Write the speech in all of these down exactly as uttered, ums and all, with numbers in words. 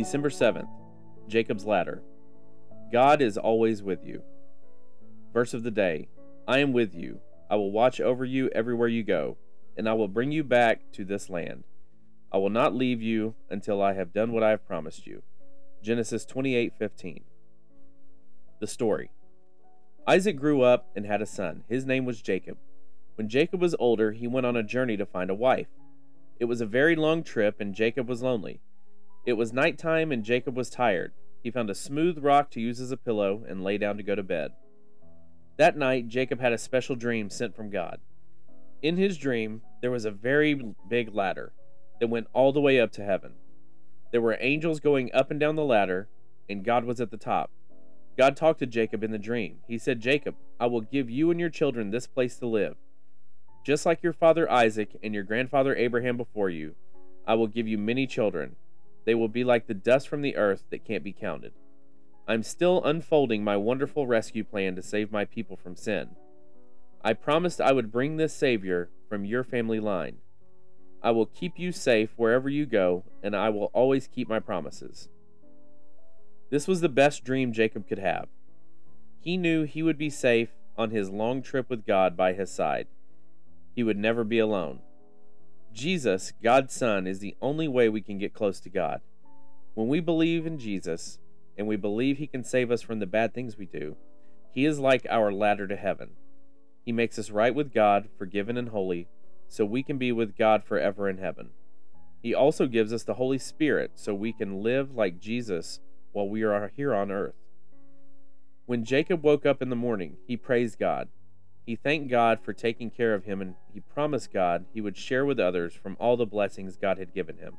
December seventh, Jacob's Ladder. God is always with you. Verse of the day, I am with you. I will watch over you everywhere you go, and I will bring you back to this land. I will not leave you until I have done what I have promised you. Genesis twenty-eight fifteen. The story. Isaac grew up and had a son. His name was Jacob. When Jacob was older, he went on a journey to find a wife. It was a very long trip, and Jacob was lonely. It was nighttime, and Jacob was tired. He found a smooth rock to use as a pillow and lay down to go to bed. That night, Jacob had a special dream sent from God. In his dream, there was a very big ladder that went all the way up to heaven. There were angels going up and down the ladder, and God was at the top. God talked to Jacob in the dream. He said, Jacob, I will give you and your children this place to live. Just like your father Isaac and your grandfather Abraham before you, I will give you many children. They will be like the dust from the earth that can't be counted. I'm still unfolding my wonderful rescue plan to save my people from sin. I promised I would bring this Savior from your family line. I will keep you safe wherever you go, and I will always keep my promises. This was the best dream Jacob could have. He knew he would be safe on his long trip with God by his side. He would never be alone. Jesus, God's Son, is the only way we can get close to God. When we believe in Jesus, and we believe He can save us from the bad things we do, He is like our ladder to heaven. He makes us right with God, forgiven and holy, so we can be with God forever in heaven. He also gives us the Holy Spirit so we can live like Jesus while we are here on earth. When Jacob woke up in the morning, he praised God. He thanked God for taking care of him, and he promised God he would share with others from all the blessings God had given him.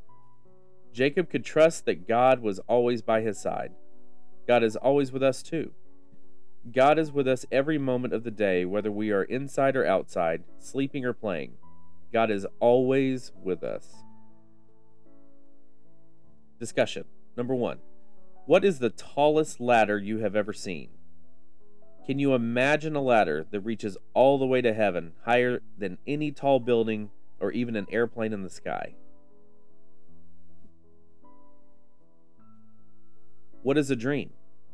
Jacob could trust that God was always by his side. God is always with us too. God is with us every moment of the day, whether we are inside or outside, sleeping or playing. God is always with us. Discussion. Number one. What is the tallest ladder you have ever seen? Can you imagine a ladder that reaches all the way to heaven, higher than any tall building or even an airplane in the sky? What is a dream?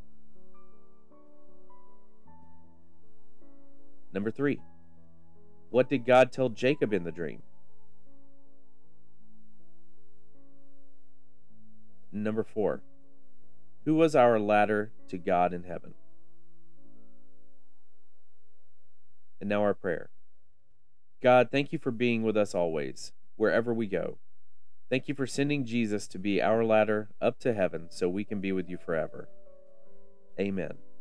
Number three. What did God tell Jacob in the dream? Number four. Who was our ladder to God in heaven? And now our prayer. God, thank you for being with us always, wherever we go. Thank you for sending Jesus to be our ladder up to heaven so we can be with you forever. Amen.